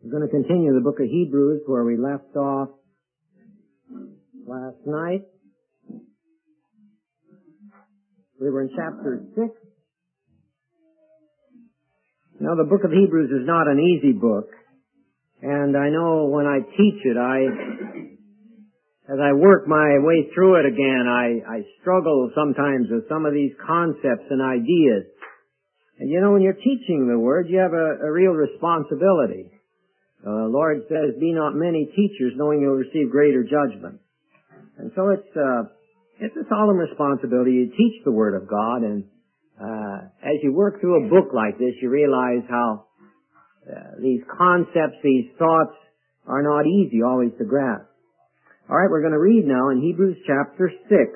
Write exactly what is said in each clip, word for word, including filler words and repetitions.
We're going to continue the book of Hebrews where we left off last night. We were in chapter six. Now, the book of Hebrews is not an easy book, and I know when I teach it, I, as I work my way through it again, I, I struggle sometimes with some of these concepts and ideas. And you know, when you're teaching the Word, you have a, a real responsibility. Uh, the Lord says, "Be not many teachers, knowing you'll receive greater judgment." And so it's uh, it's a solemn responsibility. You teach the Word of God, and uh, as you work through a book like this, you realize how uh, these concepts, these thoughts, are not easy always to grasp. All right, we're going to read now in Hebrews chapter six.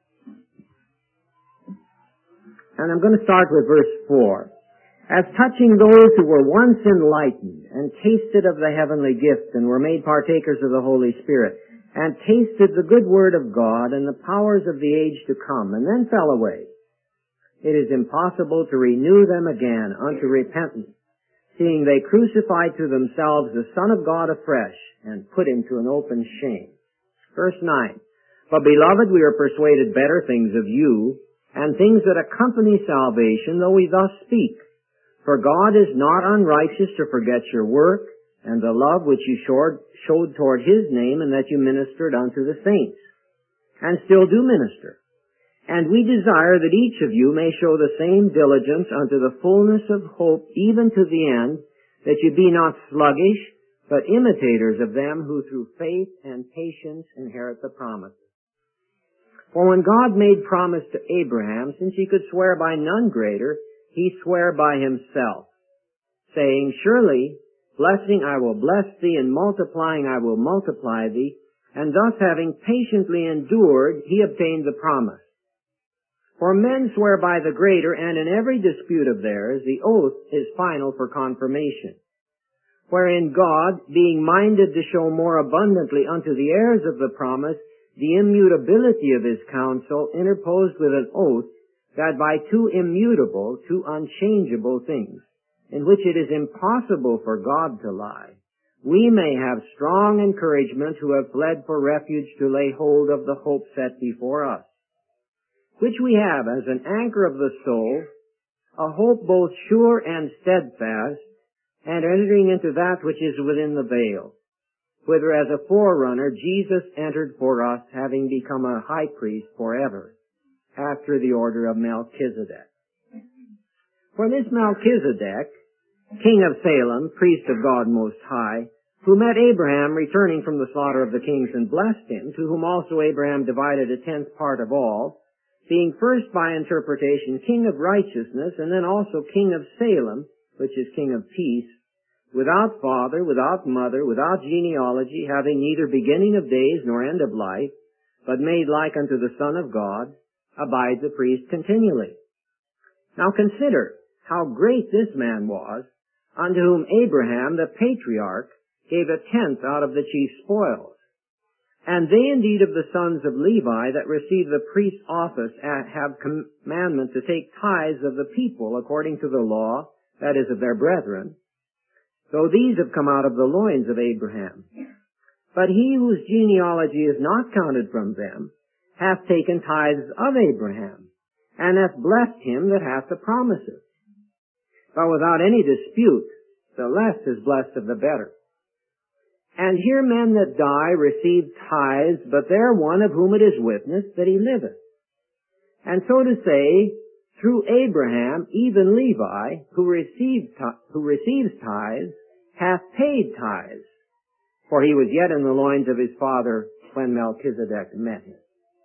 And I'm going to start with verse four. "As touching those who were once enlightened, and tasted of the heavenly gift, and were made partakers of the Holy Spirit, and tasted the good word of God, and the powers of the age to come, and then fell away, it is impossible to renew them again unto repentance, seeing they crucified to themselves the Son of God afresh, and put him to an open shame." Verse nine. "But beloved, we are persuaded better things of you, and things that accompany salvation, though we thus speak. For God is not unrighteous to forget your work, and the love which you showed toward His name, and that you ministered unto the saints, and still do minister. And we desire that each of you may show the same diligence unto the fullness of hope, even to the end, that you be not sluggish, but imitators of them who through faith and patience inherit the promises. For when God made promise to Abraham, since he could swear by none greater, he sware by himself, saying, Surely, blessing I will bless thee, and multiplying I will multiply thee. And thus having patiently endured, he obtained the promise. For men swear by the greater, and in every dispute of theirs, the oath is final for confirmation. Wherein God, being minded to show more abundantly unto the heirs of the promise the immutability of his counsel, interposed with an oath, that by two immutable, two unchangeable things, in which it is impossible for God to lie, we may have strong encouragement who have fled for refuge to lay hold of the hope set before us, which we have as an anchor of the soul, a hope both sure and steadfast, and entering into that which is within the veil, whither as a forerunner Jesus entered for us, having become a high priest forever, after the order of Melchizedek. For this Melchizedek, king of Salem, priest of God Most High, who met Abraham returning from the slaughter of the kings and blessed him, to whom also Abraham divided a tenth part of all, being first by interpretation king of righteousness, and then also king of Salem, which is king of peace, without father, without mother, without genealogy, having neither beginning of days nor end of life, but made like unto the Son of God, abides a priest continually. Now consider how great this man was, unto whom Abraham the patriarch gave a tenth out of the chief spoils. And they indeed of the sons of Levi that receive the priest's office have commandment to take tithes of the people according to the law, that is of their brethren, though these have come out of the loins of Abraham. But he whose genealogy is not counted from them hath taken tithes of Abraham, and hath blessed him that hath the promises. But without any dispute, the less is blessed of the better. And here men that die receive tithes, but there one of whom it is witnessed that he liveth. And so to say, through Abraham, even Levi, who received who receives tithes, hath paid tithes, for he was yet in the loins of his father when Melchizedek met him.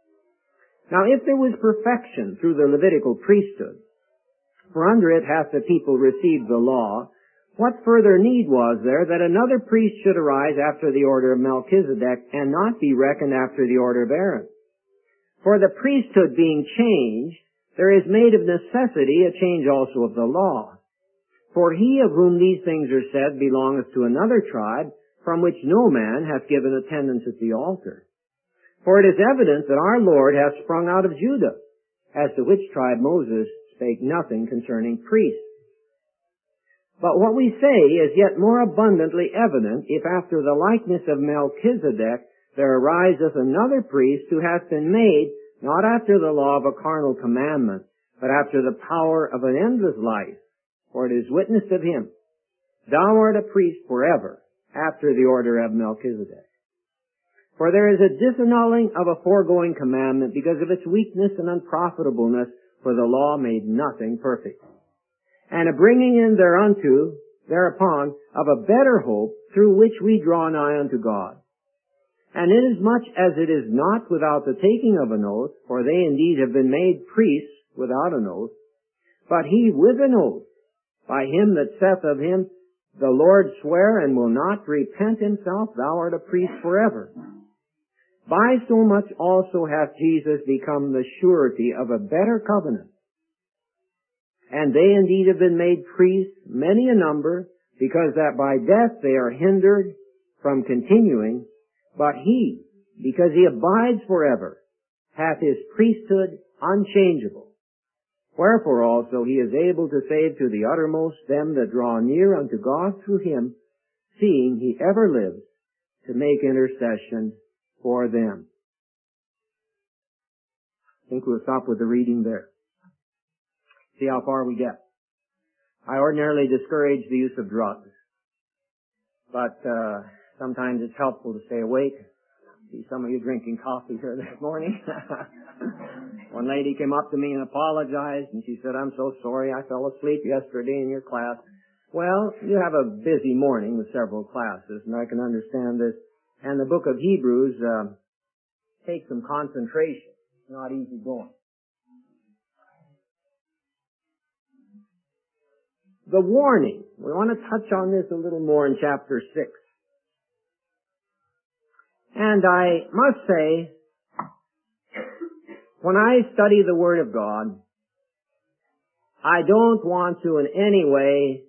Now if there was perfection through the Levitical priesthood, for under it hath the people received the law, what further need was there that another priest should arise after the order of Melchizedek, and not be reckoned after the order of Aaron? For the priesthood being changed, there is made of necessity a change also of the law. For he of whom these things are said belongeth to another tribe, from which no man hath given attendance at the altar. For it is evident that our Lord hath sprung out of Judah, as to which tribe Moses spake nothing concerning priests. But what we say is yet more abundantly evident if after the likeness of Melchizedek there ariseth another priest who hath been made not after the law of a carnal commandment, but after the power of an endless life. For it is witnessed of him, Thou art a priest forever, after the order of Melchizedek. For there is a disannulling of a foregoing commandment because of its weakness and unprofitableness, for the law made nothing perfect. And a bringing in thereunto, thereupon, of a better hope, through which we draw nigh unto God. And inasmuch as it is not without the taking of an oath, for they indeed have been made priests without an oath, but he with an oath, by him that saith of him, The Lord sware and will not repent himself, Thou art a priest forever. By so much also hath Jesus become the surety of a better covenant. And they indeed have been made priests, many a number, because that by death they are hindered from continuing, but he, because he abides forever, hath his priesthood unchangeable. Wherefore also he is able to save to the uttermost them that draw near unto God through him, seeing he ever lives to make intercession for them. I think we'll stop with the reading there. See how far we get. I ordinarily discourage the use of drugs, but uh, sometimes it's helpful to stay awake. See some of you drinking coffee here this morning. One lady came up to me and apologized, and she said, I'm so sorry I fell asleep yesterday in your class. Well, you have a busy morning with several classes, and I can understand this. And the book of Hebrews uh, takes some concentration. It's not easy going. The warning. We want to touch on this a little more in chapter six. And I must say, when I study the Word of God, I don't want to in any way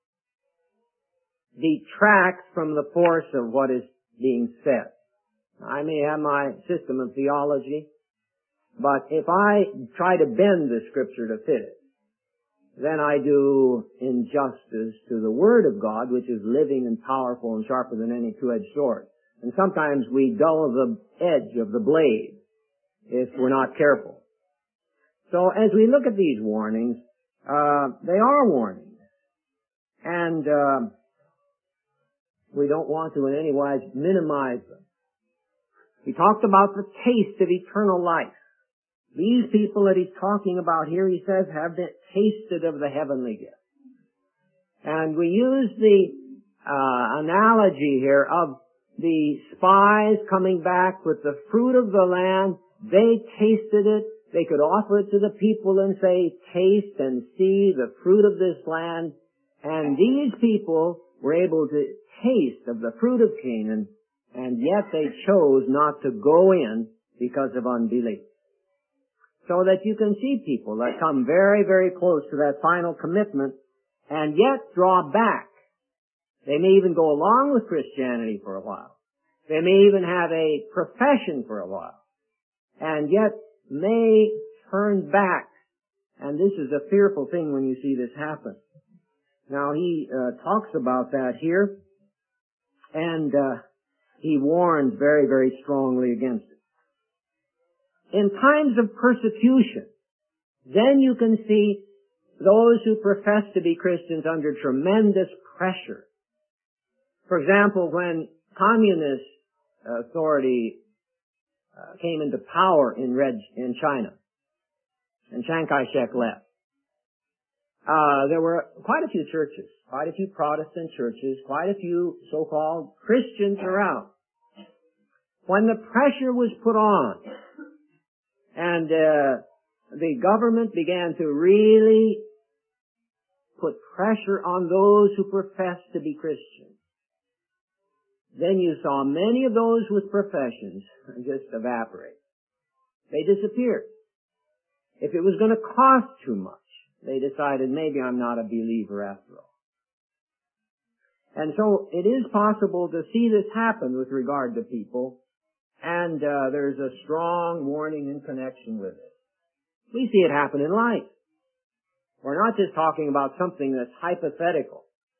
detract from the force of what is being said. I may have my system of theology, but if I try to bend the Scripture to fit it, then I do injustice to the Word of God, which is living and powerful and sharper than any two-edged sword. And sometimes we dull the edge of the blade if we're not careful. So as we look at these warnings, uh, they are warnings. And uh, we don't want to in any wise minimize them. He talked about the taste of eternal life. These people that he's talking about here, he says, have been tasted of the heavenly gift. And we use the uh, analogy here of the spies coming back with the fruit of the land. They tasted it. They could offer it to the people and say, taste and see the fruit of this land. And these people were able to taste of the fruit of Canaan, and yet they chose not to go in because of unbelief. So that you can see people that come very, very close to that final commitment and yet draw back. They may even go along with Christianity for a while. They may even have a profession for a while, and yet may turn back. And this is a fearful thing when you see this happen. Now he uh, talks about that here, and uh, he warns very, very strongly against it. In times of persecution, then you can see those who profess to be Christians under tremendous pressure. For example, when communist authority uh, came into power in Red, in China, and Chiang Kai-shek left, uh, there were quite a few churches, quite a few Protestant churches, quite a few so-called Christians around. When the pressure was put on, and uh, the government began to really put pressure on those who profess to be Christians, then you saw many of those with professions just evaporate. They disappeared. If it was going to cost too much, they decided maybe I'm not a believer after all. And so it is possible to see this happen with regard to people, and uh, there's a strong warning in connection with it. We see it happen in life. We're not just talking about something that's hypothetical.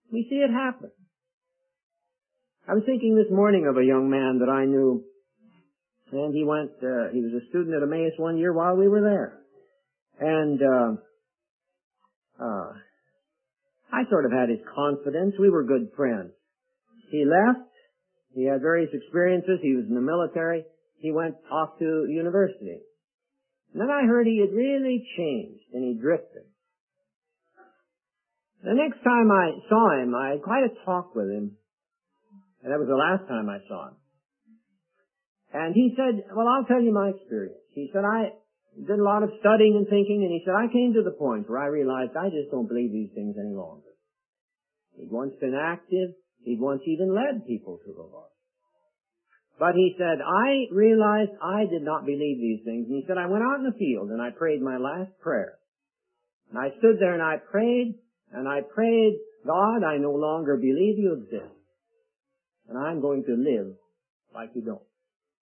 We see it happen. I was thinking this morning of a young man that I knew, and he went, uh, he was a student at Emmaus one year while we were there. And, uh, uh, I sort of had his confidence. We were good friends. He left. He had various experiences. He was in the military. He went off to university. And then I heard he had really changed and he drifted. The next time I saw him, I had quite a talk with him. And that was the last time I saw him. And he said, well, I'll tell you my experience. He said, I did a lot of studying and thinking, and he said, I came to the point where I realized I just don't believe these things any longer. He'd once been active. He'd once even led people to the Lord. But he said, I realized I did not believe these things. And he said, I went out in the field and I prayed my last prayer. And I stood there and I prayed, and I prayed, God, I no longer believe you exist. And I'm going to live like you don't.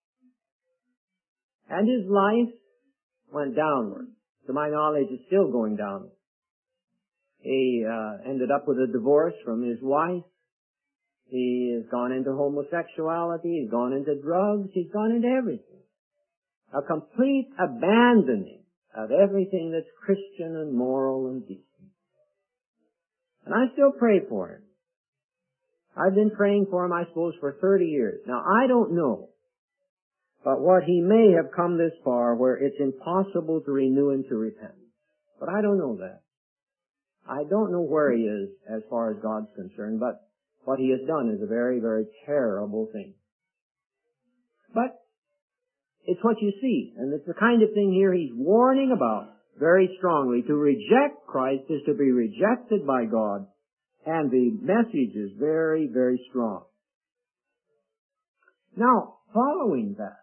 And his life went downward. To my knowledge, it's still going downward. He uh, ended up with a divorce from his wife. He has gone into homosexuality. He's gone into drugs. He's gone into everything. A complete abandoning of everything that's Christian and moral and decent. And I still pray for him. I've been praying for him, I suppose, for thirty years. Now, I don't know, but what he may have come this far where it's impossible to renew him to repentance. But I don't know that. I don't know where he is as far as God's concerned, but what he has done is a very, very terrible thing. But it's what you see, and it's the kind of thing here he's warning about very strongly. To reject Christ is to be rejected by God, and the message is very, very strong. Now, following that,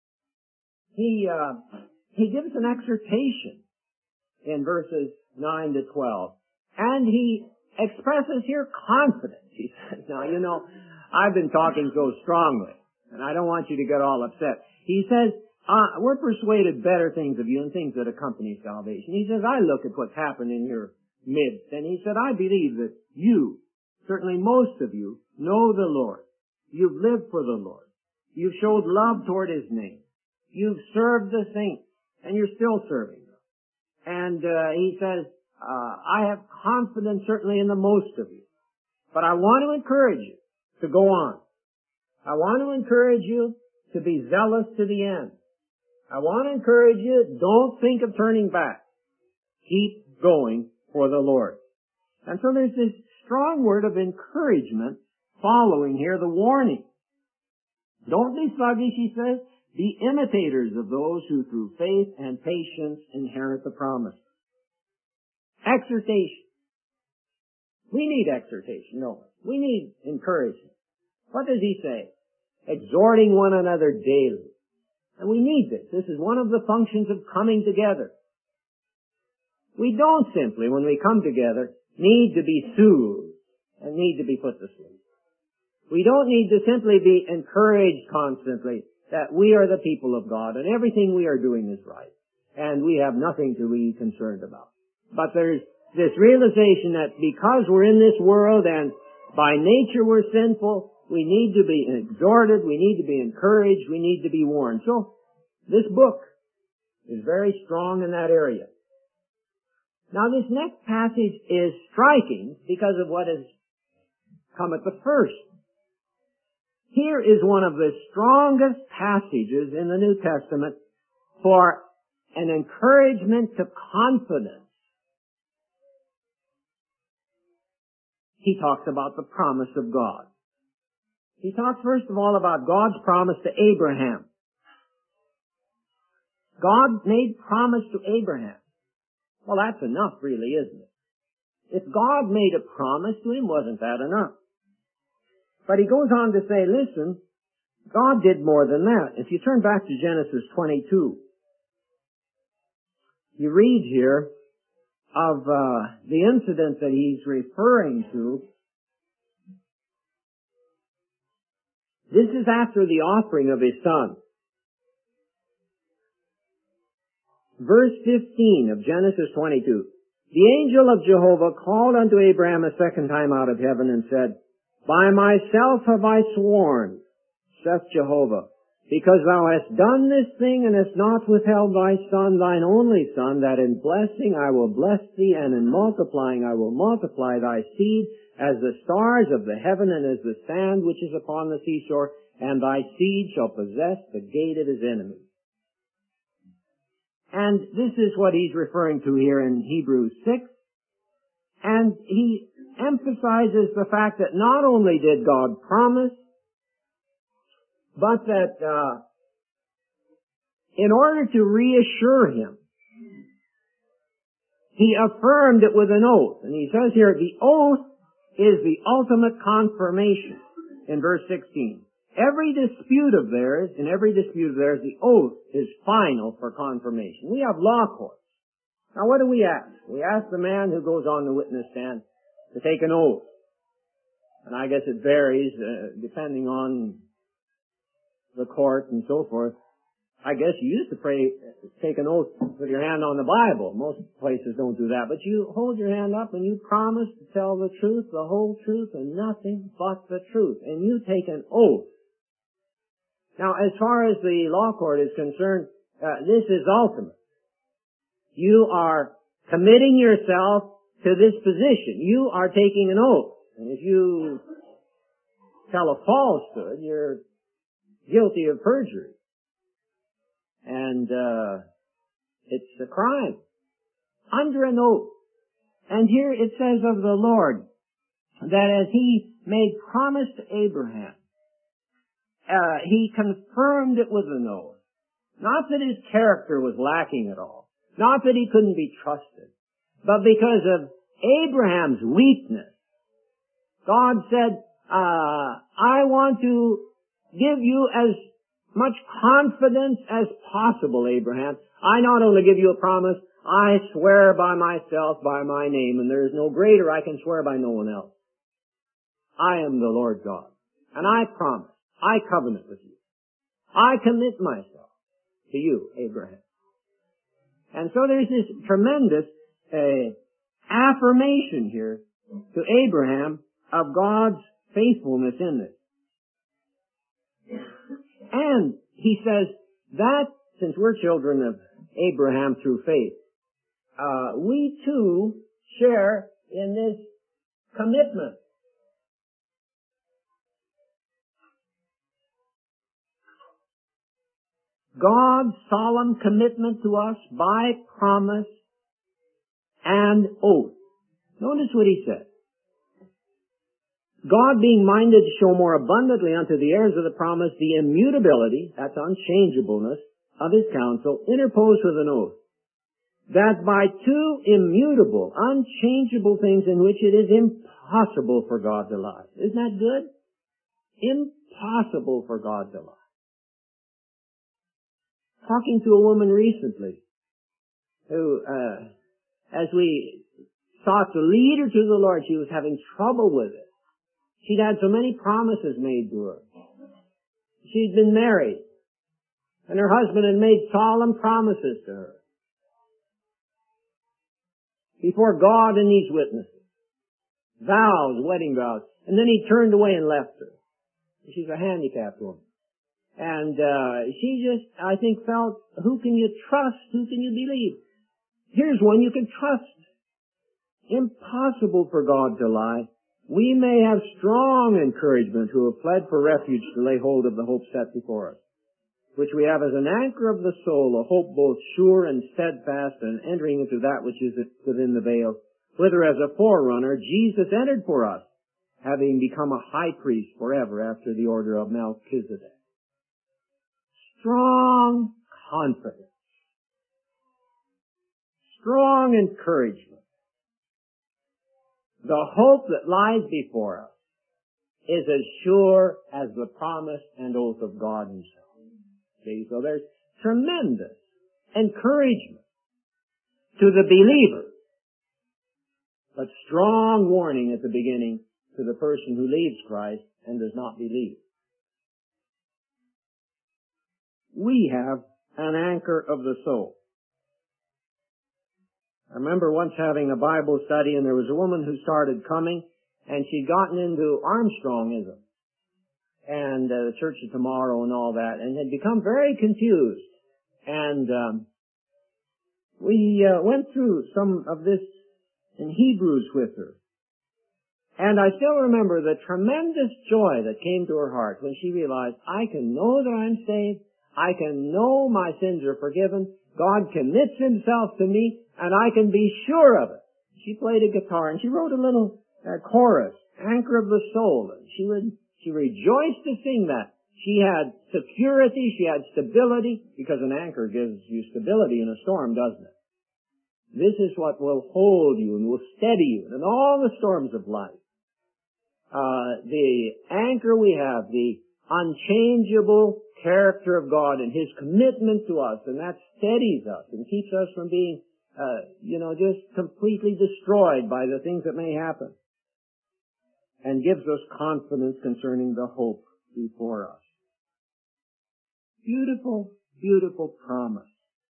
he uh, he gives an exhortation in verses nine to twelve, and he expresses here confidence. He says, now, you know, I've been talking so strongly, and I don't want you to get all upset. He says, uh, we're persuaded better things of you and things that accompany salvation. He says, I look at what's happened in your midst, and he said, I believe that you, certainly most of you, know the Lord. You've lived for the Lord. You've showed love toward His name. You've served the saints, and you're still serving them. And uh, he says, uh, I have confidence certainly in the most of you. But I want to encourage you to go on. I want to encourage you to be zealous to the end. I want to encourage you, don't think of turning back. Keep going for the Lord. And so there's this strong word of encouragement following here, the warning. Don't be sluggish, he says. Be imitators of those who through faith and patience inherit the promise. Exhortation. We need exhortation, no. We need encouragement. What does he say? Exhorting one another daily. And we need this. This is one of the functions of coming together. We don't simply, when we come together, need to be soothed and need to be put to sleep. We don't need to simply be encouraged constantly that we are the people of God and everything we are doing is right and we have nothing to be concerned about. But there's this realization that because we're in this world and by nature we're sinful, we need to be exhorted, we need to be encouraged, we need to be warned. So this book is very strong in that area. Now this next passage is striking because of what has come at the first. Here is one of the strongest passages in the New Testament for an encouragement to confidence. He talks about the promise of God. He talks first of all about God's promise to Abraham. God made promise to Abraham. Well, that's enough really, isn't it? If God made a promise to him, wasn't that enough? But he goes on to say, listen, God did more than that. If you turn back to Genesis twenty-two, you read here of uh, the incident that he's referring to. This is after the offering of his son. Verse fifteen of Genesis twenty-two. The angel of Jehovah called unto Abraham a second time out of heaven and said, By myself have I sworn, saith Jehovah, because thou hast done this thing and hast not withheld thy son, thine only son, that in blessing I will bless thee, and in multiplying I will multiply thy seed as the stars of the heaven and as the sand which is upon the seashore, and thy seed shall possess the gate of his enemies. And this is what he's referring to here in Hebrews six. And he emphasizes the fact that not only did God promise, but that uh, in order to reassure him, he affirmed it with an oath. And he says here, the oath is the ultimate confirmation in verse sixteen. Every dispute of theirs, in every dispute of theirs, the oath is final for confirmation. We have law courts. Now what do we ask? We ask the man who goes on the witness stand to take an oath. And I guess it varies uh, depending on the court and so forth. I guess you used to pray, take an oath with your hand on the Bible. Most places don't do that. But you hold your hand up and you promise to tell the truth, the whole truth, and nothing but the truth. And you take an oath. Now, as far as the law court is concerned, uh, this is ultimate. You are committing yourself to this position. You are taking an oath. And if you tell a falsehood, you're guilty of perjury. And uh it's a crime. Under an oath. And here it says of the Lord that as he made promise to Abraham, uh he confirmed it with an oath. Not that his character was lacking at all. Not that he couldn't be trusted. But because of Abraham's weakness, God said, uh I want to give you as much confidence as possible, Abraham. I not only give you a promise, I swear by myself, by my name, and there is no greater I can swear by no one else. I am the Lord God, and I promise, I covenant with you. I commit myself to you, Abraham. And so there's this tremendous uh, affirmation here to Abraham of God's faithfulness in this. And he says that, since we're children of Abraham through faith, uh, we too share in this commitment. God's solemn commitment to us by promise and oath. Notice what he says. God being minded to show more abundantly unto the heirs of the promise the immutability, that's unchangeableness, of his counsel, interposed with an oath, that by two immutable, unchangeable things in which it is impossible for God to lie. Isn't that good? Impossible for God to lie. Talking to a woman recently, who, uh, as we sought to lead her to the Lord, she was having trouble with it. She'd had so many promises made to her. She'd been married, and her husband had made solemn promises to her before God and these witnesses. Vows, wedding vows. And then he turned away and left her. She's a handicapped woman. And uh she just, I think, felt, who can you trust? Who can you believe? Here's one you can trust. Impossible for God to lie. We may have strong encouragement who have fled for refuge to lay hold of the hope set before us, which we have as an anchor of the soul, a hope both sure and steadfast, and entering into that which is within the veil, whither as a forerunner Jesus entered for us, having become a high priest forever after the order of Melchizedek. Strong confidence. Strong encouragement. The hope that lies before us is as sure as the promise and oath of God himself. See, so there's tremendous encouragement to the believer, but strong warning at the beginning to the person who leaves Christ and does not believe. We have an anchor of the soul. I remember once having a Bible study, and there was a woman who started coming, and she'd gotten into Armstrongism and uh, the Church of Tomorrow and all that, and had become very confused. And um, we uh, went through some of this in Hebrews with her. And I still remember the tremendous joy that came to her heart when she realized, I can know that I'm saved, I can know my sins are forgiven, God commits Himself to me, and I can be sure of it. She played a guitar, and she wrote a little uh, chorus, Anchor of the Soul, and she would, she rejoiced to sing that. She had security, she had stability, because an anchor gives you stability in a storm, doesn't it? This is what will hold you and will steady you in all the storms of life. Uh, the anchor we have, the unchangeable character of God and His commitment to us, and that steadies us and keeps us from being, uh, you know, just completely destroyed by the things that may happen, and gives us confidence concerning the hope before us. Beautiful, beautiful promise.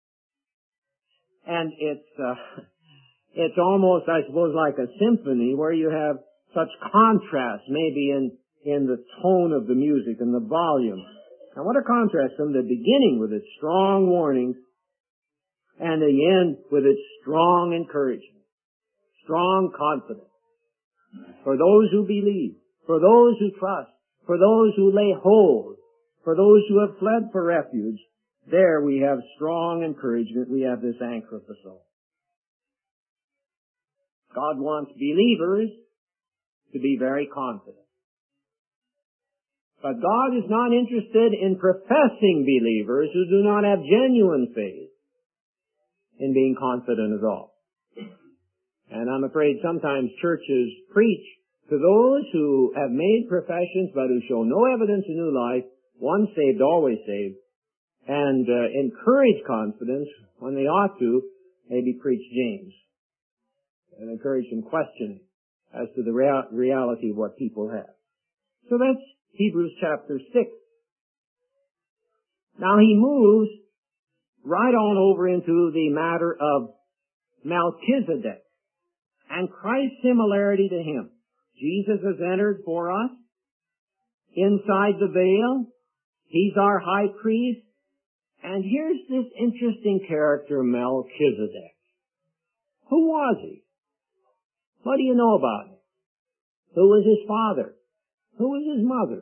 And it's, uh, it's almost, I suppose, like a symphony where you have such contrast, maybe in, in the tone of the music and the volume. Now what a contrast from the beginning with its strong warnings and the end with its strong encouragement, strong confidence. For those who believe, for those who trust, for those who lay hold, for those who have fled for refuge, there we have strong encouragement. We have this anchor of the soul. God wants believers to be very confident. But God is not interested in professing believers who do not have genuine faith in being confident at all. And I'm afraid sometimes churches preach to those who have made professions but who show no evidence of new life, once saved, always saved, and uh, encourage confidence when they ought to, maybe preach James, and encourage some questioning as to the rea- reality of what people have. So that's Hebrews chapter six. Now he moves right on over into the matter of Melchizedek and Christ's similarity to him. Jesus has entered for us inside the veil. He's our high priest. And here's this interesting character, Melchizedek. Who was he? What do you know about him? Who was his father? Who was his mother?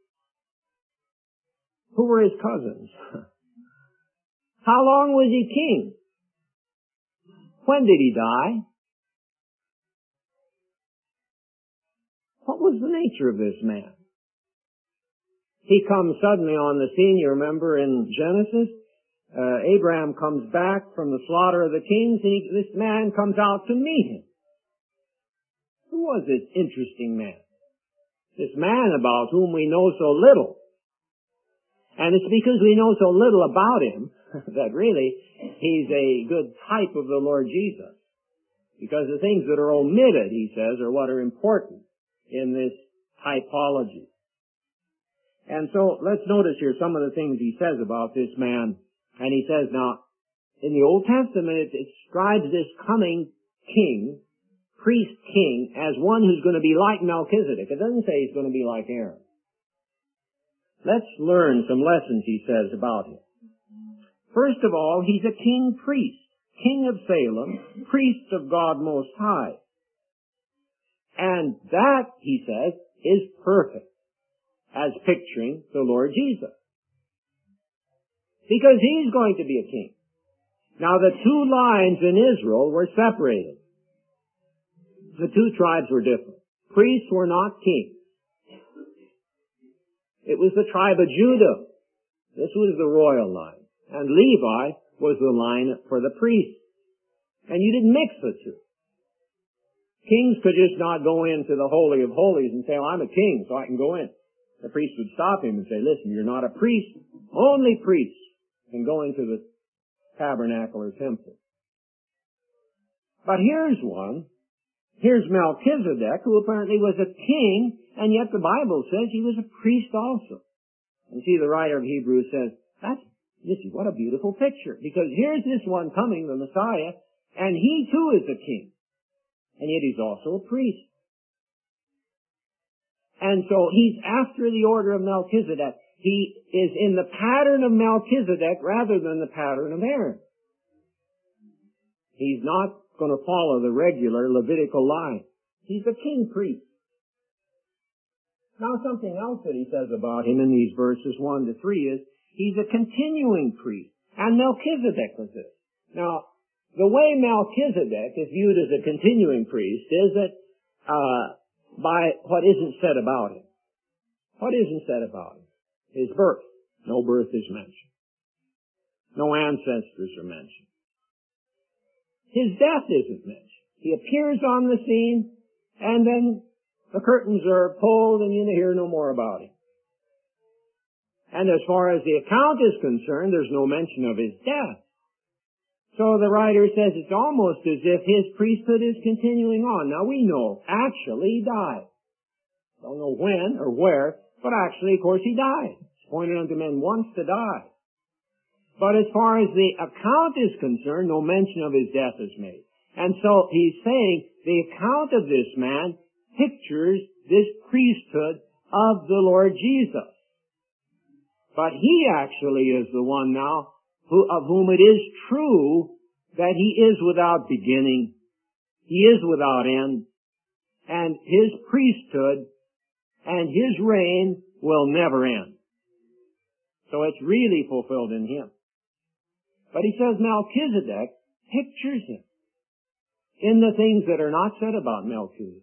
Who were his cousins? How long was he king? When did he die? What was the nature of this man? He comes suddenly on the scene. You remember in Genesis, uh, Abraham comes back from the slaughter of the kings, and he, this man comes out to meet him. Who was this interesting man? This man about whom we know so little. And it's because we know so little about him that really he's a good type of the Lord Jesus. Because the things that are omitted, he says, are what are important in this typology. And so let's notice here some of the things he says about this man. And he says, now, in the Old Testament, it describes this coming king, priest king, as one who's going to be like Melchizedek. It doesn't say he's going to be like Aaron. Let's learn some lessons, he says, about him. First of all, he's a king priest, king of Salem, priest of God Most High. And that, he says, is perfect, as picturing the Lord Jesus. Because he's going to be a king. Now the two lines in Israel were separated. The two tribes were different. Priests were not kings. It was the tribe of Judah. This was the royal line. And Levi was the line for the priests. And you didn't mix the two. Kings could just not go into the Holy of Holies and say, well, I'm a king, so I can go in. The priest would stop him and say, listen, you're not a priest. Only priests can go into the tabernacle or temple. But here's one. Here's Melchizedek, who apparently was a king, and yet the Bible says he was a priest also. And see, the writer of Hebrews says, that's, you see, what a beautiful picture. Because here's this one coming, the Messiah, And he too is a king. And yet he's also a priest. And so he's after the order of Melchizedek. He is in the pattern of Melchizedek rather than the pattern of Aaron. He's not going to follow the regular Levitical line. He's a king priest. Now something else that he says about him in these verses one to three is he's a continuing priest. And Melchizedek was this. Now, the way Melchizedek is viewed as a continuing priest is that uh, by what isn't said about him. What isn't said about him? His birth. No birth is mentioned. No ancestors are mentioned. His death isn't mentioned. He appears on the scene, and then the curtains are pulled and you hear no more about him. And as far as the account is concerned, there's no mention of his death. So the writer says it's almost as if his priesthood is continuing on. Now we know, actually he died. Don't know when or where, but actually, of course, he died. It's pointed unto men once to die. But as far as the account is concerned, no mention of his death is made. And so he's saying the account of this man pictures this priesthood of the Lord Jesus. But he actually is the one now who, of whom it is true that he is without beginning, he is without end, and his priesthood and his reign will never end. So it's really fulfilled in him. But he says Melchizedek pictures him in the things that are not said about Melchizedek.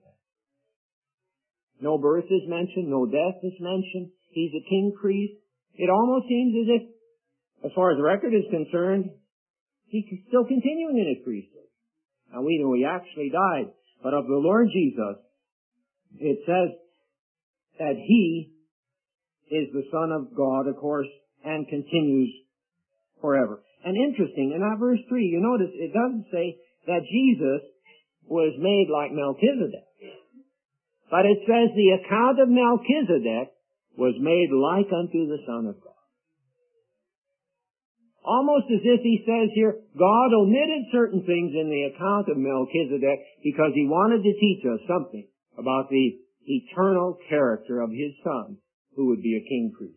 No birth is mentioned, no death is mentioned, he's a king priest. It almost seems as if, as far as the record is concerned, he's still continuing in his priesthood. Now we know he actually died, but of the Lord Jesus, it says that he is the Son of God, of course, and continues forever. And interesting, in that verse three, you notice it doesn't say that Jesus was made like Melchizedek. But it says the account of Melchizedek was made like unto the Son of God. Almost as if he says here, God omitted certain things in the account of Melchizedek because he wanted to teach us something about the eternal character of his Son, who would be a king priest.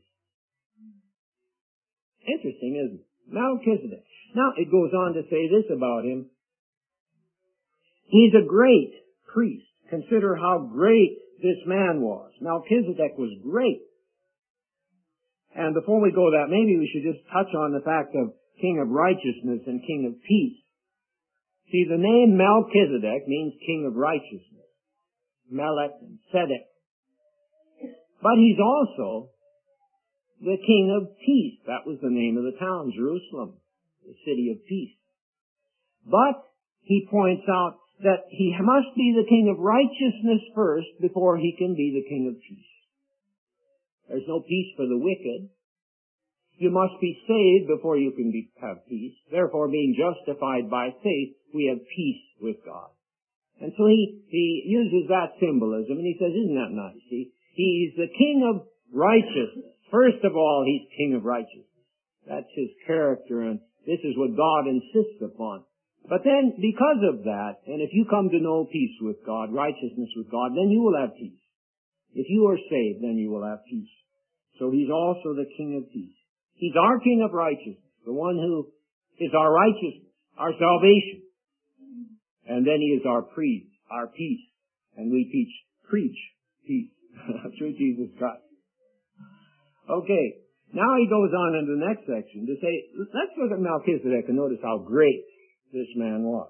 Interesting, isn't it? Melchizedek. Now, it goes on to say this about him. He's a great priest. Consider how great this man was. Melchizedek was great. And before we go that, maybe we should just touch on the fact of King of Righteousness and King of Peace. See, the name Melchizedek means King of Righteousness. Melech and Sedek. But he's also the King of Peace. That was the name of the town, Jerusalem, the city of peace. But he points out that he must be the King of Righteousness first before he can be the King of Peace. There's no peace for the wicked. You must be saved before you can be, have peace. Therefore, being justified by faith, we have peace with God. And so he, he uses that symbolism, and he says, isn't that nice? He, he's the King of Righteousness. First of all, he's King of Righteousness. That's his character, and this is what God insists upon. But then, because of that, and if you come to know peace with God, righteousness with God, then you will have peace. If you are saved, then you will have peace. So he's also the King of Peace. He's our King of Righteousness, the one who is our righteousness, our salvation. And then he is our priest, our peace. And we teach, preach peace through Jesus Christ. Okay, now he goes on in the next section to say, let's look at Melchizedek and notice how great this man was.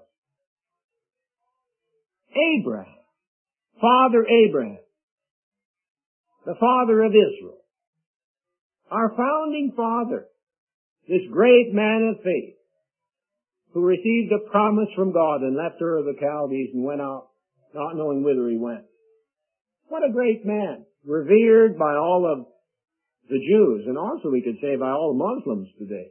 Abraham, Father Abraham, the father of Israel, our founding father, this great man of faith, who received a promise from God and left Ur of the Chaldees and went out, not knowing whither he went. What a great man, revered by all of the Jews, and also we could say by all Muslims today,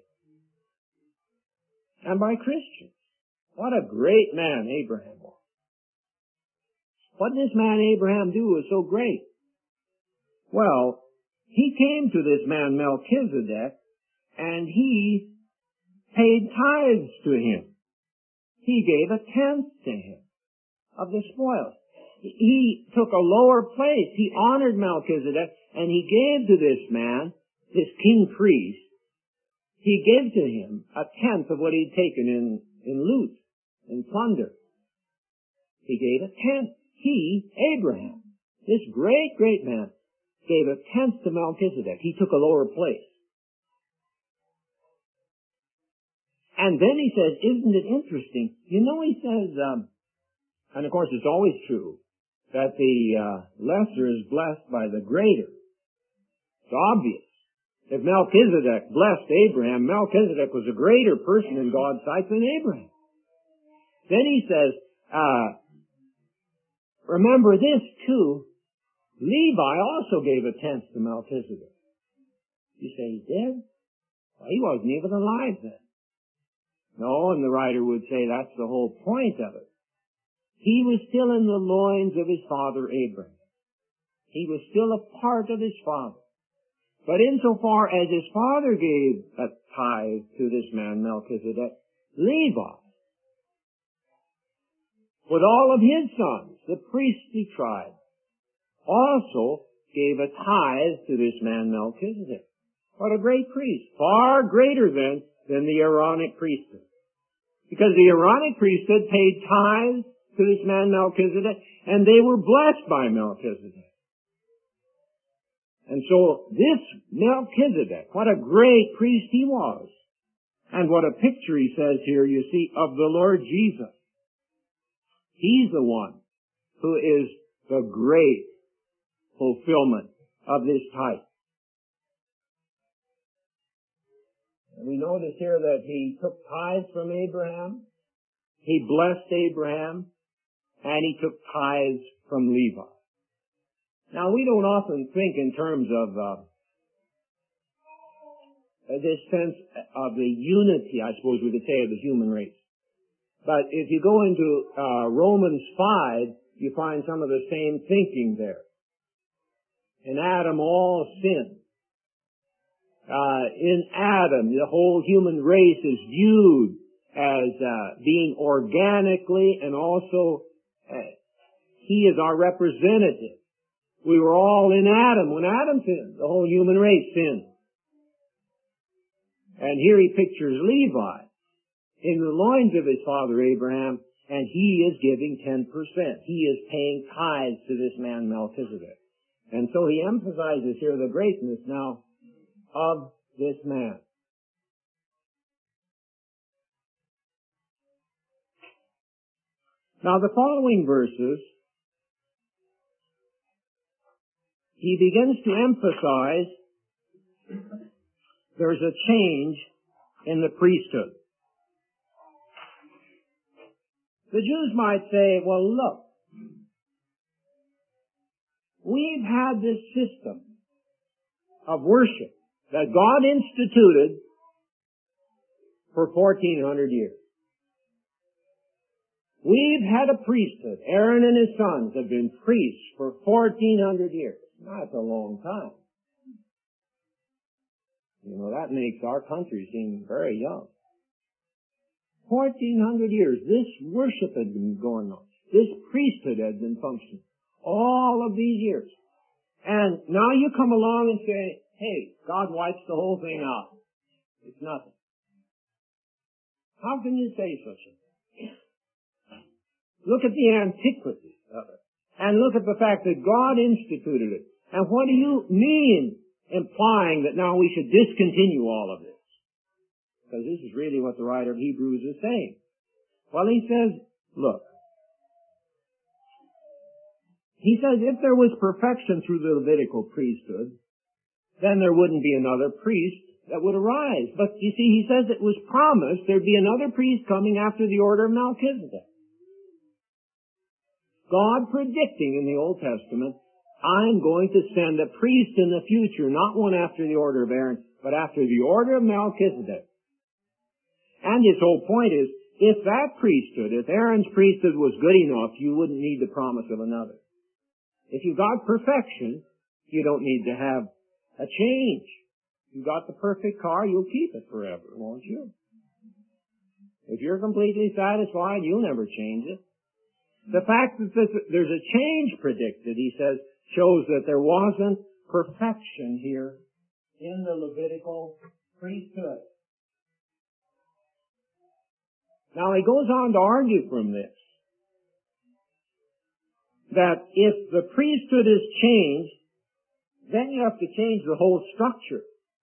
and by Christians. What a great man Abraham was. What did this man Abraham do was so great? Well, he came to this man Melchizedek, and he paid tithes to him. he gave a tenth to him of the spoils. He took a lower place. He honored Melchizedek, and he gave to this man, this king priest, he gave to him a tenth of what he'd taken in, in loot, in plunder. He gave a tenth. He, Abraham, this great, great man, gave a tenth to Melchizedek. He took a lower place. And then he says, isn't it interesting? You know, he says, um, and of course it's always true, that the uh, lesser is blessed by the greater. It's obvious. If Melchizedek blessed Abraham, Melchizedek was a greater person in God's sight than Abraham. Then he says, uh, remember this too, Levi also gave a tenth to Melchizedek. You say he did? Well, he wasn't even alive then. No, and the writer would say that's the whole point of it. He was still in the loins of his father Abraham. He was still a part of his father. But insofar as his father gave a tithe to this man Melchizedek, Levi, with all of his sons, the priestly tribe, also gave a tithe to this man Melchizedek. What a great priest. Far greater than, than the Aaronic priesthood. Because the Aaronic priesthood paid tithes to this man Melchizedek, and they were blessed by Melchizedek. And so this Melchizedek, what a great priest he was. And what a picture he says here, you see, of the Lord Jesus. He's the one who is the great fulfillment of this type. And we notice here that he took tithes from Abraham, he blessed Abraham, and he took tithes from Levi. Now, we don't often think in terms of uh, this sense of the unity, I suppose we could say, of the human race. But if you go into uh, Romans five, you find some of the same thinking there. In Adam, all sin. Uh, in Adam, the whole human race is viewed as uh, being organically, and also uh, he is our representative. We were all in Adam. When Adam sinned, the whole human race sinned. And here he pictures Levi in the loins of his father Abraham, and he is giving ten percent. He is paying tithes to this man Melchizedek. And so he emphasizes here the greatness now of this man. Now the following verses, he begins to emphasize there's a change in the priesthood. The Jews might say, well, look, we've had this system of worship that God instituted for fourteen hundred years. We've had a priesthood. Aaron and his sons have been priests for fourteen hundred years. That's a long time. You know, that makes our country seem very young. fourteen hundred years. This worship had been going on. This priesthood had been functioning. All of these years. And now you come along and say, hey, God wipes the whole thing out. It's nothing. How can you say such a thing? Look at the antiquity of it. And look at the fact that God instituted it. And what do you mean implying that now we should discontinue all of this? Because this is really what the writer of Hebrews is saying. Well, he says, look, he says if there was perfection through the Levitical priesthood, then there wouldn't be another priest that would arise. But you see, he says it was promised there'd be another priest coming after the order of Melchizedek. God predicting in the Old Testament, I'm going to send a priest in the future, not one after the order of Aaron, but after the order of Melchizedek. And his whole point is, if that priesthood, if Aaron's priesthood was good enough, you wouldn't need the promise of another. If you got perfection, you don't need to have a change. You got the perfect car, you'll keep it forever, won't you? If you're completely satisfied, you'll never change it. The fact that this, there's a change predicted, he says, shows that there wasn't perfection here in the Levitical priesthood. Now he goes on to argue from this that if the priesthood is changed, then you have to change the whole structure.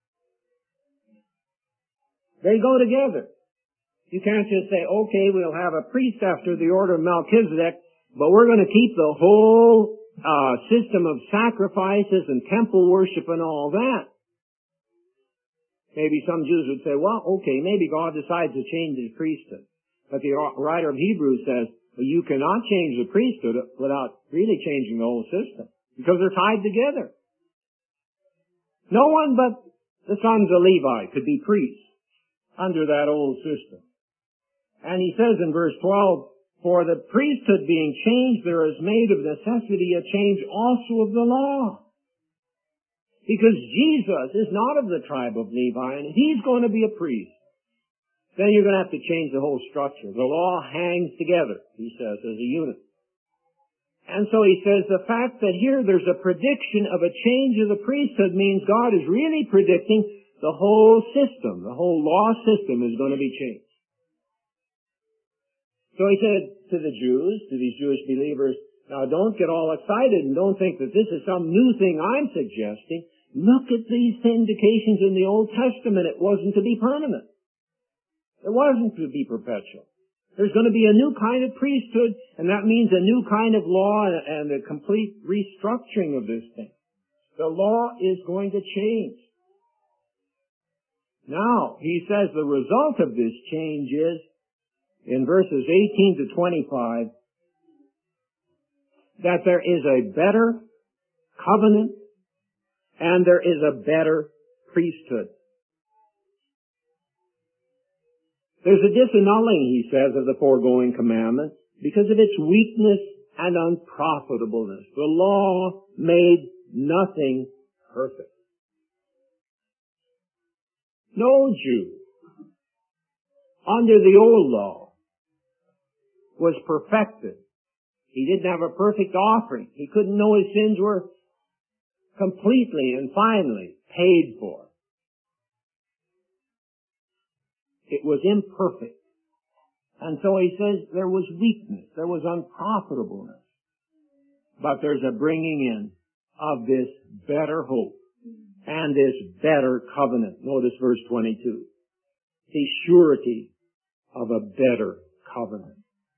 They go together. You can't just say, okay, we'll have a priest after the order of Melchizedek, but we're going to keep the whole uh, system of sacrifices and temple worship and all that. Maybe some Jews would say, well, okay, maybe God decides to change his priesthood. But the writer of Hebrews says, well, you cannot change the priesthood without really changing the whole system, because they're tied together. No one but the sons of Levi could be priests under that old system. And he says in verse twelve, for the priesthood being changed, there is made of necessity a change also of the law. Because Jesus is not of the tribe of Levi, and he's going to be a priest. Then you're going to have to change the whole structure. The law hangs together, he says, as a unit. And so he says the fact that here there's a prediction of a change of the priesthood means God is really predicting the whole system, the whole law system is going to be changed. So he said to the Jews, to these Jewish believers, now don't get all excited and don't think that this is some new thing I'm suggesting. Look at these indications in the Old Testament. It wasn't to be permanent. It wasn't to be perpetual. There's going to be a new kind of priesthood, and that means a new kind of law and a complete restructuring of this thing. The law is going to change. Now, he says the result of this change is, in verses eighteen to twenty-five, that there is a better covenant and there is a better priesthood. There's a disannulling, he says, of the foregoing commandments because of its weakness and unprofitableness. The law made nothing perfect. No Jew under the old law was perfected. He didn't have a perfect offering. He couldn't know his sins were completely and finally paid for. It was imperfect. And so he says there was weakness, there was unprofitableness. But there's a bringing in of this better hope and this better covenant. Notice verse twenty-two. The surety of a better covenant.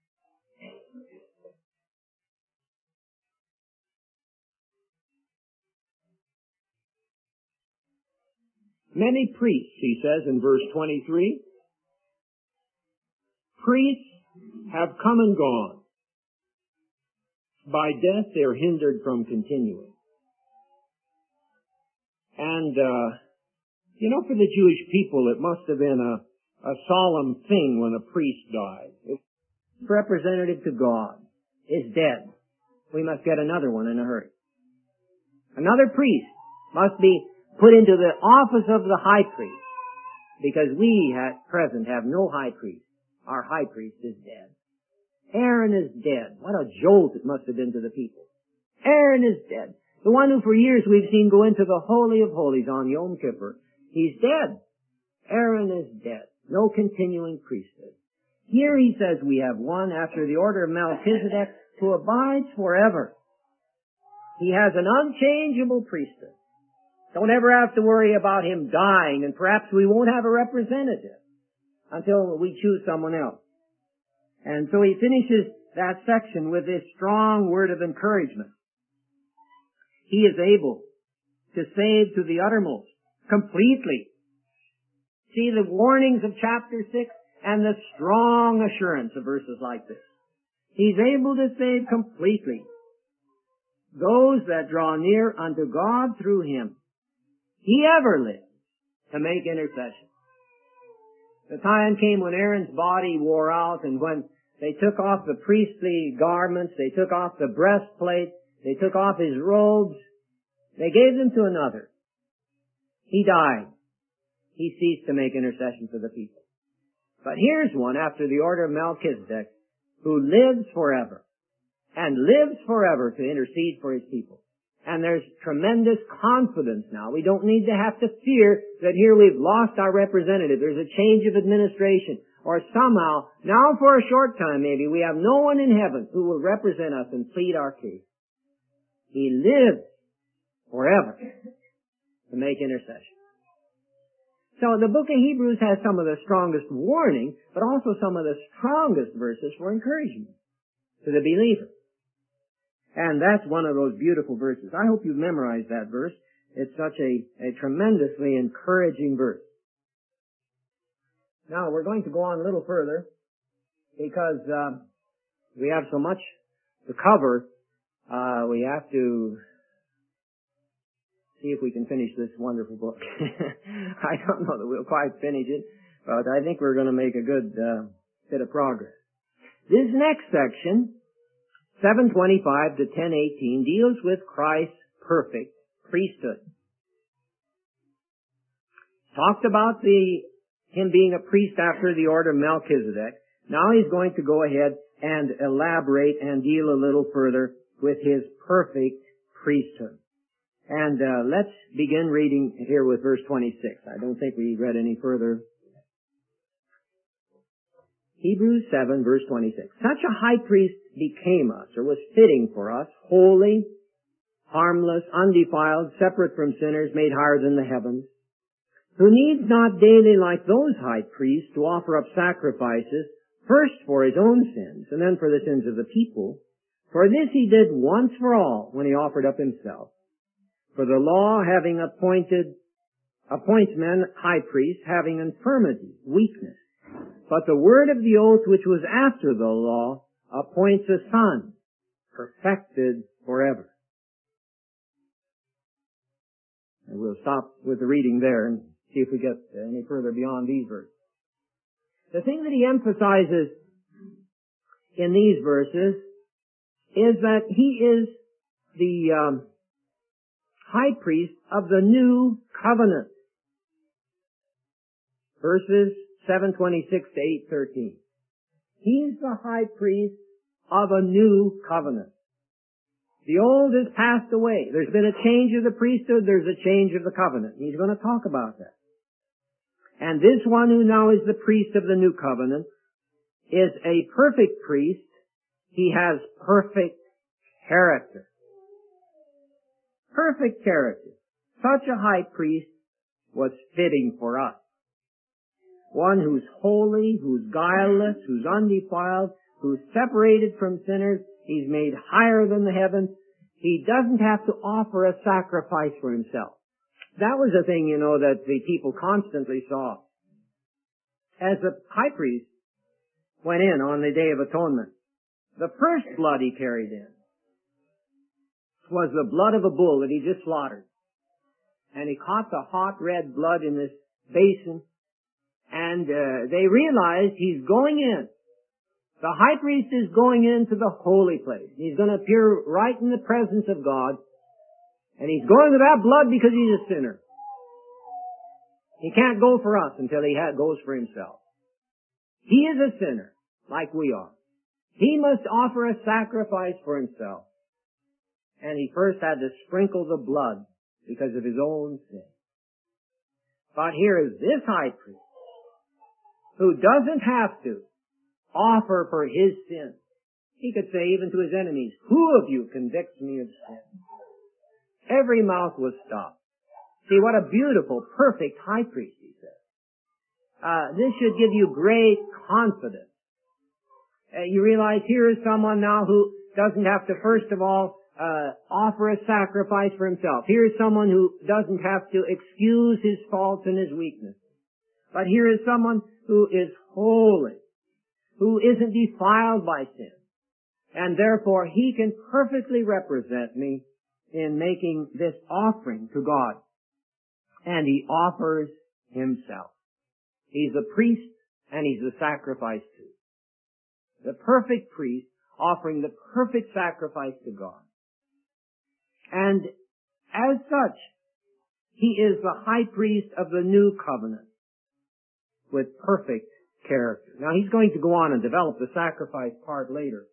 Many priests, he says in verse twenty-three, priests have come and gone. By death they're hindered from continuing. And, uh, you know, for the Jewish people it must have been a, a solemn thing when a priest died. It's representative to God is dead. We must get another one in a hurry. Another priest must be put into the office of the high priest, because we at present have no high priest. Our high priest is dead. Aaron is dead. What a jolt it must have been to the people. Aaron is dead. The one who for years we've seen go into the Holy of Holies on Yom Kippur. He's dead. Aaron is dead. No continuing priesthood. Here he says we have one after the order of Melchizedek who abides forever. He has an unchangeable priesthood. Don't ever have to worry about him dying, and perhaps we won't have a representative until we choose someone else. And so he finishes that section with this strong word of encouragement. He is able to save to the uttermost, completely. See the warnings of chapter six and the strong assurance of verses like this. He's able to save completely those that draw near unto God through him. He ever lives to make intercession. The time came when Aaron's body wore out, and when they took off the priestly garments, they took off the breastplate, they took off his robes, they gave them to another. He died. He ceased to make intercession for the people. But here's one after the order of Melchizedek who lives forever and lives forever to intercede for his people. And there's tremendous confidence now. We don't need to have to fear that here we've lost our representative. There's a change of administration. Or somehow, now for a short time maybe, we have no one in heaven who will represent us and plead our case. He lives forever to make intercession. So the book of Hebrews has some of the strongest warning, but also some of the strongest verses for encouragement to the believer. And that's one of those beautiful verses. I hope you've memorized that verse. It's such a, a tremendously encouraging verse. Now, we're going to go on a little further because uh, we have so much to cover. Uh, we have to see if we can finish this wonderful book. I don't know that we'll quite finish it, but I think we're going to make a good uh, bit of progress. This next section, seven twenty-five to ten eighteen, deals with Christ's perfect priesthood. Talked about the him being a priest after the order of Melchizedek. Now he's going to go ahead and elaborate and deal a little further with his perfect priesthood. And uh, let's begin reading here with verse twenty-six. I don't think we read any further. Hebrews seven, verse twenty-six. Such a high priest became us, or was fitting for us, holy, harmless, undefiled, separate from sinners, made higher than the heavens, who needs not daily like those high priests to offer up sacrifices, first for his own sins, and then for the sins of the people. For this he did once for all, when he offered up himself. For the law, having appointed, appoints men high priests, having infirmity, weakness. But the word of the oath which was after the law appoints a son, perfected forever. And we'll stop with the reading there and see if we get any further beyond these verses. The thing that he emphasizes in these verses is that he is the um, high priest of the new covenant. Verses seven twenty-six to eight thirteen. He's the high priest of a new covenant. The old has passed away. There's been a change of the priesthood. There's a change of the covenant. He's going to talk about that. And this one who now is the priest of the new covenant is a perfect priest. He has perfect character. Perfect character. Such a high priest was fitting for us. One who's holy, who's guileless, who's undefiled, who's separated from sinners. He's made higher than the heavens. He doesn't have to offer a sacrifice for himself. That was the thing, you know, that the people constantly saw. As the high priest went in on the Day of Atonement, the first blood he carried in was the blood of a bull that he just slaughtered. And he caught the hot red blood in this basin, and uh, they realized he's going in. The high priest is going into the holy place. He's going to appear right in the presence of God. And he's going with that blood because he's a sinner. He can't go for us until he ha- goes for himself. He is a sinner, like we are. He must offer a sacrifice for himself. And he first had to sprinkle the blood because of his own sin. But here is this high priest who doesn't have to offer for his sin. He could say even to his enemies, who of you convicts me of sin? Every mouth was stopped. See, what a beautiful, perfect high priest, he says. Uh, this should give you great confidence. Uh, you realize here is someone now who doesn't have to, first of all, uh, offer a sacrifice for himself. Here is someone who doesn't have to excuse his faults and his weaknesses. But here is someone who is holy, who isn't defiled by sin. And therefore, he can perfectly represent me in making this offering to God. And he offers himself. He's a priest and he's a sacrifice too. The perfect priest offering the perfect sacrifice to God. And as such, he is the high priest of the new covenant with perfect character. Now he's going to go on and develop the sacrifice part later.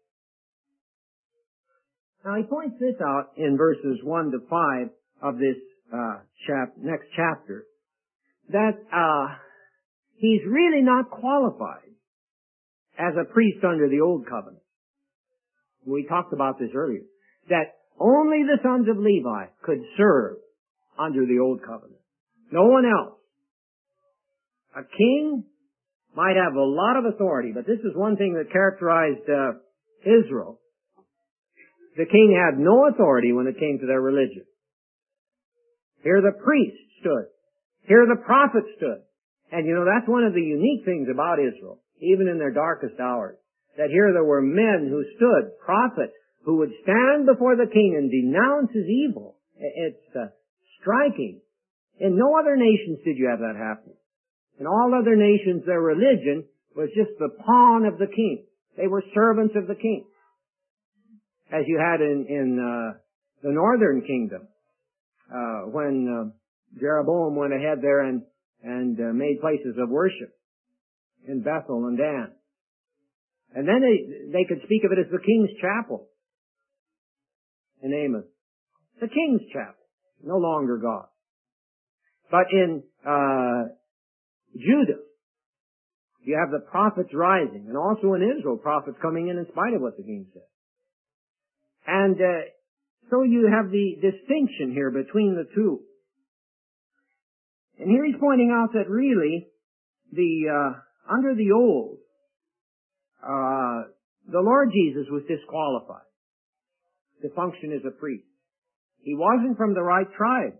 Now he points this out in verses one to five of this uh, chap- next chapter, that uh, he's really not qualified as a priest under the old covenant. We talked about this earlier, that only the sons of Levi could serve under the old covenant. No one else. A king might have a lot of authority, but this is one thing that characterized uh, Israel. The king had no authority when it came to their religion. Here the priest stood. Here the prophet stood. And you know, that's one of the unique things about Israel, even in their darkest hours, that here there were men who stood, prophets, who would stand before the king and denounce his evil. It's uh, striking. In no other nations did you have that happen. In all other nations, their religion was just the pawn of the king. They were servants of the king. As you had in, in uh, the northern kingdom, uh, when uh, Jeroboam went ahead there and, and uh, made places of worship in Bethel and Dan. And then they, they could speak of it as the king's chapel in Amos. The king's chapel, no longer God. But in uh, Judah, you have the prophets rising, and also in Israel, prophets coming in in spite of what the king said. And uh, so you have the distinction here between the two. And here he's pointing out that really, the uh, under the old, uh, the Lord Jesus was disqualified to function as a priest. He wasn't from the right tribe.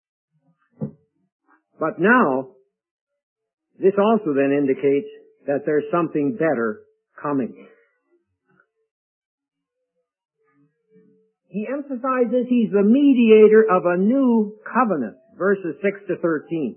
But now, this also then indicates that there's something better coming. He emphasizes he's the mediator of a new covenant, verses six to thirteen.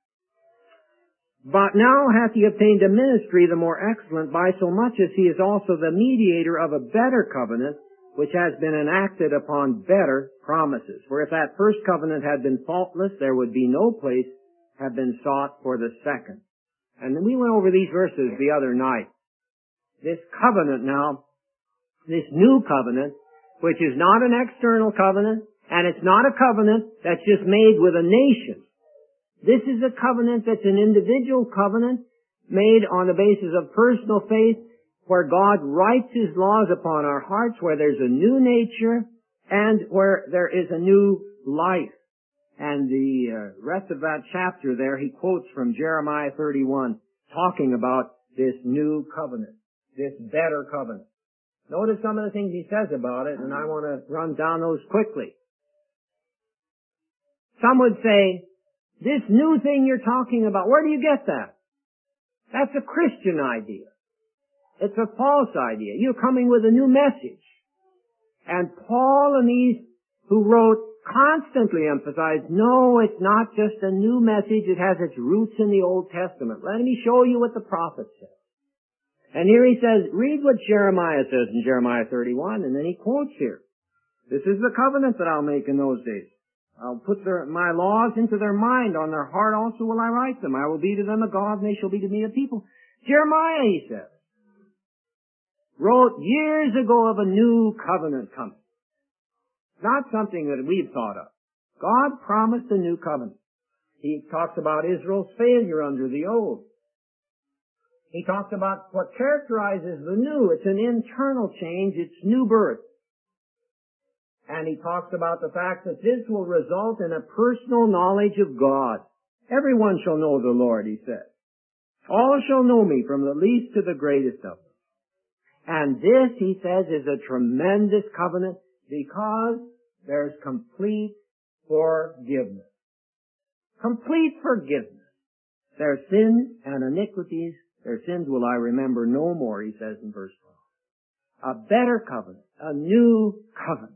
But now hath he obtained a ministry the more excellent, by so much as he is also the mediator of a better covenant, which has been enacted upon better promises. For if that first covenant had been faultless, there would be no place have been sought for the second. And then we went over these verses the other night. This covenant now, this new covenant, which is not an external covenant, and it's not a covenant that's just made with a nation. This is a covenant that's an individual covenant made on the basis of personal faith, where God writes His laws upon our hearts, where there's a new nature, and where there is a new life. And the uh, rest of that chapter there, he quotes from Jeremiah thirty-one, talking about this new covenant, this better covenant. Notice some of the things he says about it, and I want to run down those quickly. Some would say, this new thing you're talking about, where do you get that? That's a Christian idea. It's a false idea. You're coming with a new message. And Paul and these who wrote constantly emphasized, no, it's not just a new message. It has its roots in the Old Testament. Let me show you what the prophet said. And here he says, read what Jeremiah says in Jeremiah thirty-one, and then he quotes here. This is the covenant that I'll make in those days. I'll put their, my laws into their mind. On their heart also will I write them. I will be to them a God, and they shall be to me a people. Jeremiah, he says, wrote years ago of a new covenant coming. Not something that we've thought of. God promised a new covenant. He talks about Israel's failure under the old. He talks about what characterizes the new. It's an internal change. It's new birth. And he talks about the fact that this will result in a personal knowledge of God. Everyone shall know the Lord, he says. All shall know me, from the least to the greatest of them. And this, he says, is a tremendous covenant because there's complete forgiveness. Complete forgiveness. Their sins and iniquities, their sins will I remember no more, he says in verse twelve. A better covenant, a new covenant.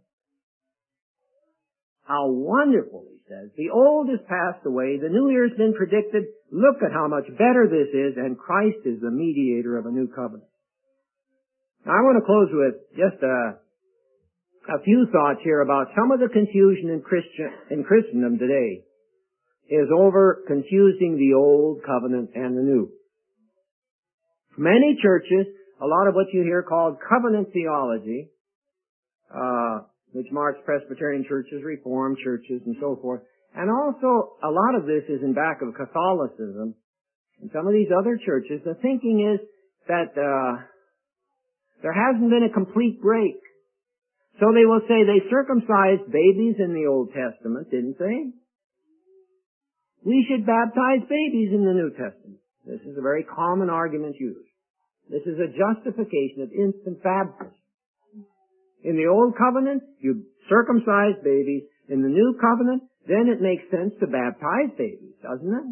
How wonderful, he says. The old has passed away, the new year has been predicted. Look at how much better this is, and Christ is the mediator of a new covenant. Now I want to close with just a, a few thoughts here about some of the confusion in Christian, in Christendom today is over confusing the old covenant and the new. Many churches, a lot of what you hear called covenant theology, uh, which marks Presbyterian churches, Reformed churches, and so forth. And also, a lot of this is in back of Catholicism. In some of these other churches, the thinking is that uh, there hasn't been a complete break. So they will say they circumcised babies in the Old Testament, didn't they? We should baptize babies in the New Testament. This is a very common argument used. This is a justification of infant baptism. In the Old Covenant, you circumcise babies. In the New Covenant, then it makes sense to baptize babies, doesn't it?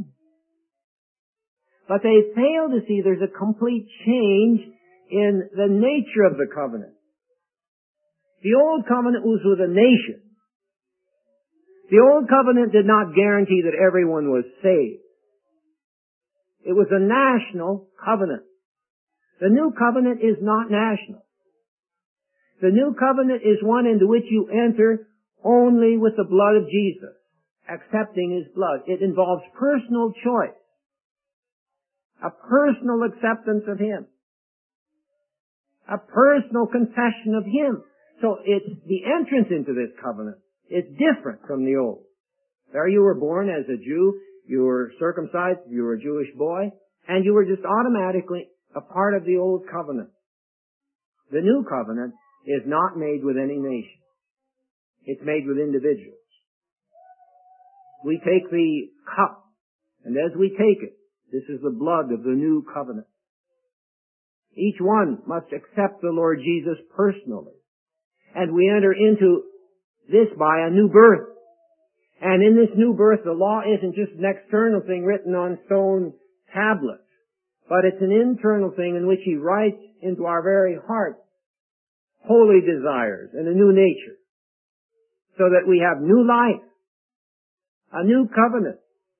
But they fail to see there's a complete change in the nature of the covenant. The Old Covenant was with a nation. The Old Covenant did not guarantee that everyone was saved. It was a national covenant. The New Covenant is not national. The New Covenant is one into which you enter only with the blood of Jesus, accepting His blood. It involves personal choice, a personal acceptance of Him, a personal confession of Him. So it's the entrance into this covenant. It's different from the old. There you were born as a Jew, you were circumcised, you were a Jewish boy, and you were just automatically a part of the old covenant. The new covenant is not made with any nation. It's made with individuals. We take the cup, and as we take it, this is the blood of the new covenant. Each one must accept the Lord Jesus personally. And we enter into this by a new birth. And in this new birth, the law isn't just an external thing written on stone tablets, but it's an internal thing in which He writes into our very heart holy desires and a new nature, so that we have new life, a new covenant.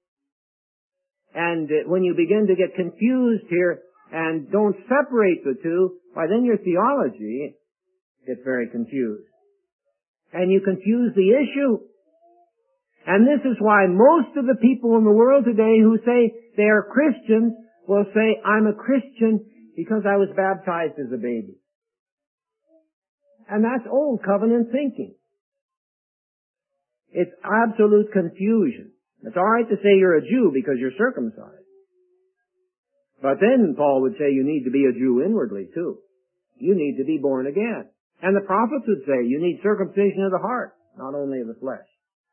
And when you begin to get confused here and don't separate the two, why then your theology gets very confused. And you confuse the issue. And this is why most of the people in the world today who say they are Christians will say, I'm a Christian because I was baptized as a baby. And that's old covenant thinking. It's absolute confusion. It's all right to say you're a Jew because you're circumcised. But then Paul would say you need to be a Jew inwardly too. You need to be born again. And the prophets would say you need circumcision of the heart, not only of the flesh.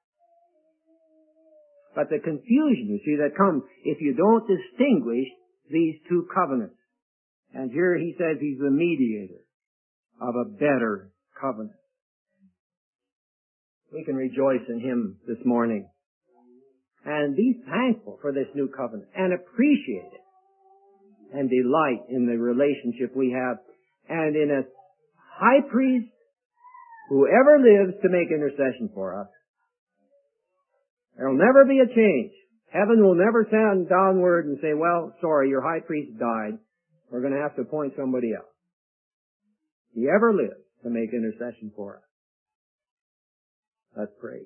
But the confusion, you see, that comes if you don't distinguish these two covenants. And here he says he's the mediator of a better covenant. We can rejoice in Him this morning and be thankful for this new covenant and appreciate it and delight in the relationship we have and in a high priest who ever lives to make intercession for us. There will never be a change. Heaven will never send downward and say, well, sorry, your high priest died. We're going to have to appoint somebody else. He ever lives to make intercession for us. Let's pray.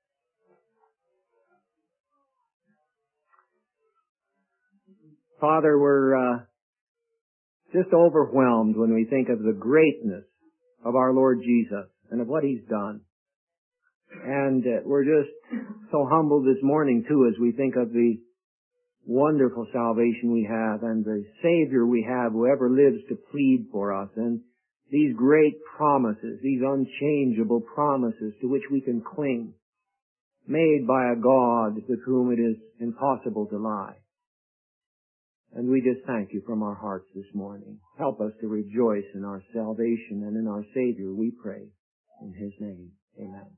Father, we're uh, just overwhelmed when we think of the greatness of our Lord Jesus and of what He's done. And uh, we're just so humbled this morning, too, as we think of the wonderful salvation we have and the Savior we have who ever lives to plead for us, and these great promises, these unchangeable promises to which we can cling, made by a God with whom it is impossible to lie. And we just thank You from our hearts this morning. Help us to rejoice in our salvation and in our Savior, we pray. In His name, amen.